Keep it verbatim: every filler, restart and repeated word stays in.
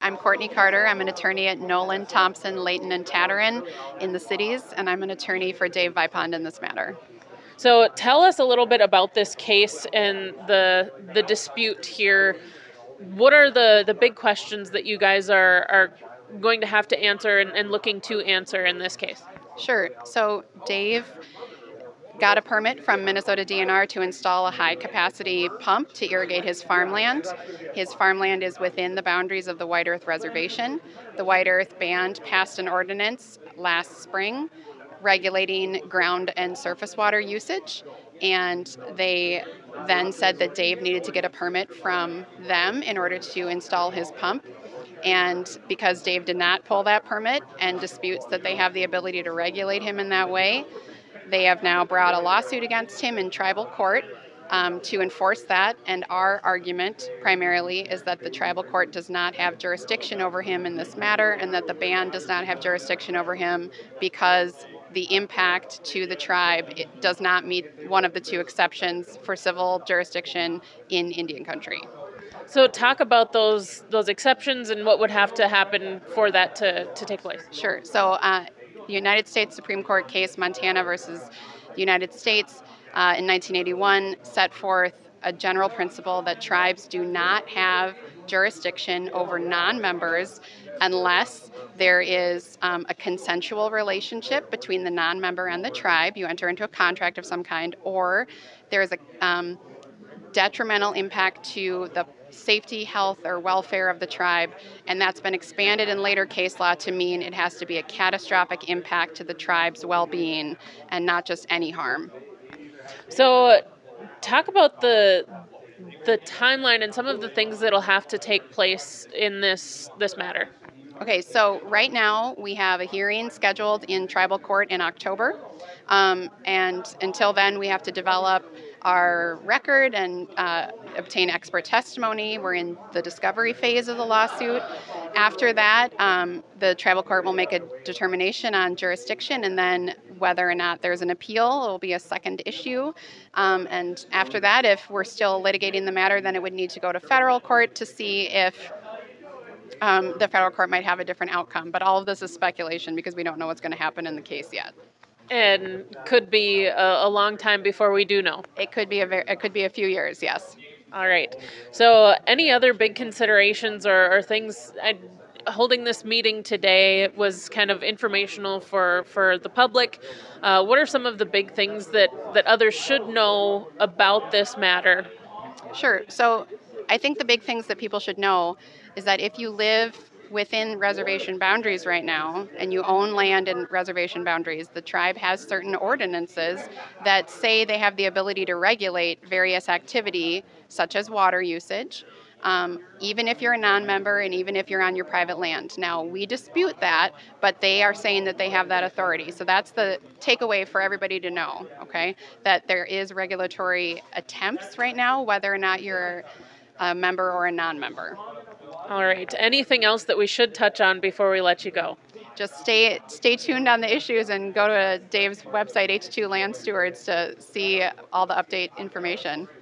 I'm Courtney Carter. I'm an attorney at Nolan, Thompson, Layton, and Tatterin in the cities, and I'm an attorney for Dave Vipond in this matter. So tell us a little bit about this case and the the dispute here. What are the, the big questions that you guys are, are going to have to answer and, and looking to answer in this case? Sure. So Dave got a permit from Minnesota D N R to install a high-capacity pump to irrigate his farmland. His farmland is within the boundaries of the White Earth Reservation. The White Earth Band passed an ordinance last spring regulating ground and surface water usage, and they then said that Dave needed to get a permit from them in order to install his pump. And because Dave did not pull that permit and disputes that they have the ability to regulate him in that way, they have now brought a lawsuit against him in tribal court um, to enforce that. And our argument primarily is that the tribal court does not have jurisdiction over him in this matter, and that the band does not have jurisdiction over him because the impact to the tribe it does not meet one of the two exceptions for civil jurisdiction in Indian country. So talk about those those exceptions and what would have to happen for that to, to take place. Sure. So uh, the United States Supreme Court case Montana versus the United States uh, in nineteen eighty-one set forth a general principle that tribes do not have jurisdiction over non-members unless there is um, a consensual relationship between the non-member and the tribe. You enter into a contract of some kind, or there is a um, detrimental impact to the safety, health, or welfare of the tribe, and that's been expanded in later case law to mean it has to be a catastrophic impact to the tribe's well-being and not just any harm. So talk about the the timeline and some of the things that'll have to take place in this this matter. Okay, so right now we have a hearing scheduled in tribal court in October, um, and until then we have to develop our record and uh, obtain expert testimony. We're in the discovery phase of the lawsuit. After that, um, the tribal court will make a determination on jurisdiction, and then whether or not there's an appeal, it will be a second issue. Um, and after that, if we're still litigating the matter, then it would need to go to federal court to see if um, the federal court might have a different outcome. But all of this is speculation because we don't know what's going to happen in the case yet. And could be a, a long time before we do know. It could be a very, it could be a few years, yes. All right. So any other big considerations or, or things, I, holding this meeting today was kind of informational for, for the public. Uh, what are some of the big things that, that others should know about this matter? Sure. So I think the big things that people should know is that if you live within reservation boundaries right now, and you own land in reservation boundaries, the tribe has certain ordinances that say they have the ability to regulate various activity, such as water usage, um, even if you're a non-member and even if you're on your private land. Now, we dispute that, but they are saying that they have that authority. So that's the takeaway for everybody to know, okay, that there is regulatory attempts right now, whether or not you're a member or a non-member. All right. Anything else that we should touch on before we let you go? Just stay stay tuned on the issues and go to Dave's website, H two Land Stewards, to see all the update information.